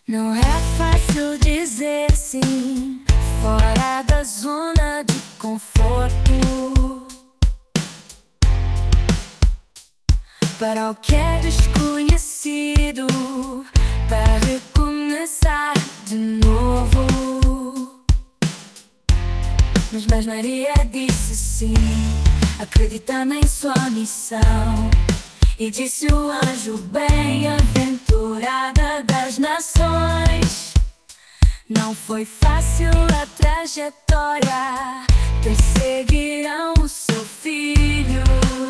Não é fácil dizer sim, fora da zona de conforto, para o que é desconhecido, para recomeçar de novo. Mas Maria disse sim, acreditando em sua missão. E disse o anjo: bem-aventurada das nações. Não foi fácil a trajetória, perseguirão o seu filho.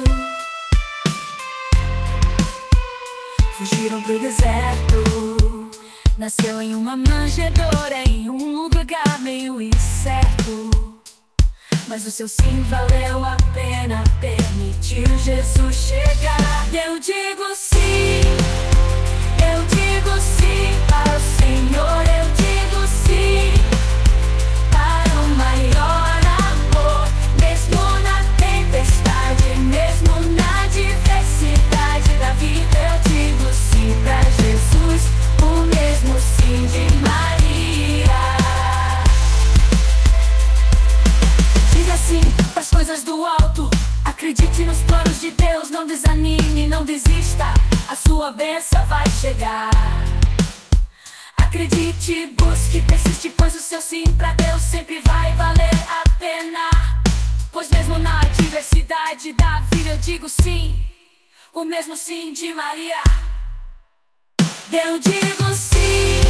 Fugiram pro deserto, nasceu em uma manjedoura, em um lugar meio incerto. Mas o seu sim valeu a pena, permitiu Jesus chegar. Eu digo sim para o Senhor. Eu digo sim para o maior amor. Mesmo na tempestade, mesmo na diversidade da vida, eu digo sim pra Jesus, o mesmo sim de Maria. Diga sim pras coisas do alto, acredite nos planos de Deus, não desanime, não desista, a sua bênção vai chegar. Acredite, busque, persiste, pois o seu sim pra Deus sempre vai valer a pena. Pois mesmo na adversidade da vida eu digo sim, o mesmo sim de Maria. Eu digo sim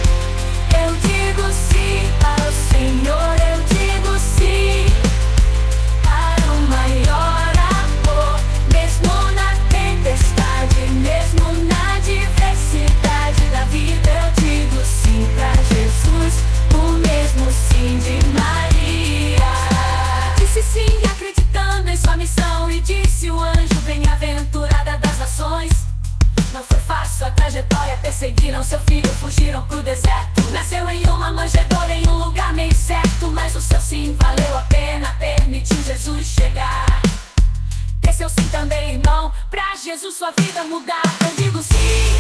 para o Senhor. Eu digo sim para o maior amor. Mesmo na tempestade, mesmo na diversidade da vida, eu digo sim pra Jesus, o mesmo sim de Maria. Disse sim acreditando em sua missão, e disse o anjo: bem-aventurada das nações. Não foi fácil a trajetória, perseguiram seu filho, fugiram pro deserto. Nasceu em uma manjedoura, em um lugar meio certo. Mas o seu sim valeu a pena, permitiu Jesus chegar. Dê seu sim também, irmão, pra Jesus sua vida mudar. Eu digo sim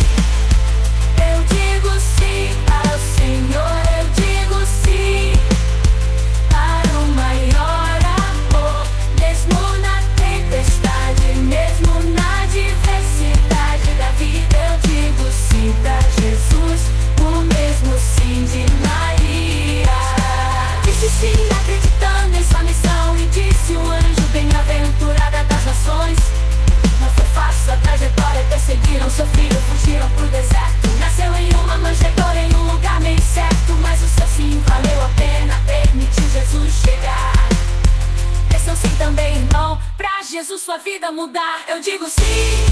para o Senhor. Eu digo sim para o maior amor. Mesmo na tempestade, mesmo na diversidade da vida, eu digo sim pra Jesus, o mesmo sim de Maria. Disse sim acreditando em sua missão, e disse o anjo: bem-aventurada das nações. Não foi fácil a trajetória, perseguiram seu filho, fugiram pro deserto. Nasceu em uma manjedoura, em um lugar meio certo. Mas o seu sim valeu a pena, permitiu Jesus chegar. Dê seu sim também, irmão, pra Jesus sua vida mudar. Eu digo sim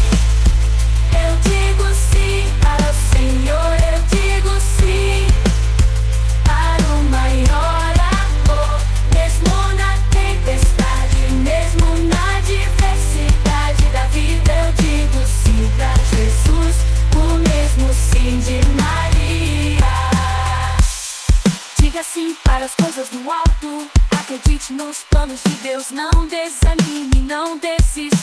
para o Senhor. Eu digo sim para o maior amor. Mesmo na tempestade, mesmo na diversidade da vida, eu digo sim pra Jesus, o mesmo sim de Maria. Diga sim para as coisas do alto, acredite nos planos de Deus, não desanime, não desista.